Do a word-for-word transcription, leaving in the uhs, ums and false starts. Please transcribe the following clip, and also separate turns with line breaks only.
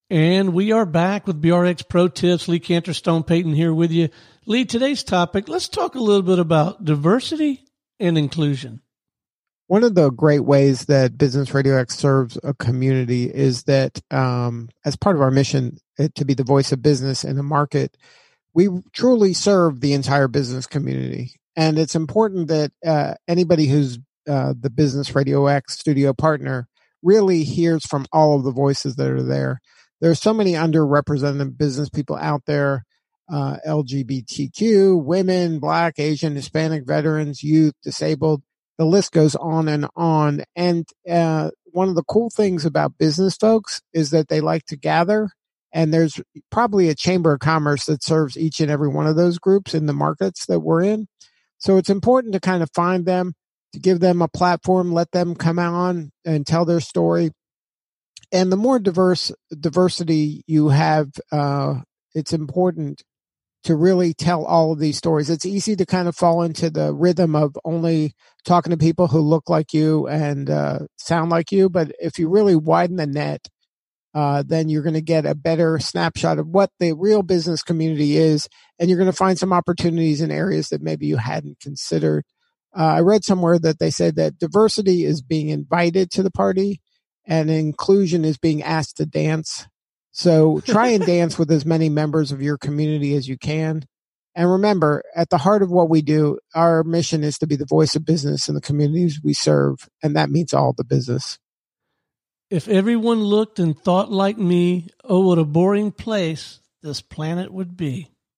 And we are back with B R X Pro Tips. Lee Cantor, Stone Payton here with you. Lee, today's topic, let's talk a little bit about diversity and inclusion.
One of the great ways that Business Radio X serves a community is that um, as part of our mission uh, to be the voice of business in the market, we truly serve the entire business community. And it's important that uh, anybody who's uh, the Business Radio X studio partner really hears from all of the voices that are there. There's so many underrepresented business people out there, uh, L G B T Q, women, Black, Asian, Hispanic, veterans, youth, disabled. The list goes on and on. And uh, one of the cool things about business folks is that they like to gather. And there's probably a chamber of commerce that serves each and every one of those groups in the markets that we're in. So it's important to kind of find them, to give them a platform, let them come on and tell their story. And the more diverse diversity you have, uh, it's important to really tell all of these stories. It's easy to kind of fall into the rhythm of only talking to people who look like you and uh, sound like you. But if you really widen the net, uh, then you're going to get a better snapshot of what the real business community is. And you're going to find some opportunities in areas that maybe you hadn't considered. Uh, I read somewhere that they said that diversity is being invited to the party and inclusion is being asked to dance. So try and dance with as many members of your community as you can. And remember, at the heart of what we do, our mission is to be the voice of business in the communities we serve. And that means all the business.
If everyone looked and thought like me, oh, what a boring place this planet would be.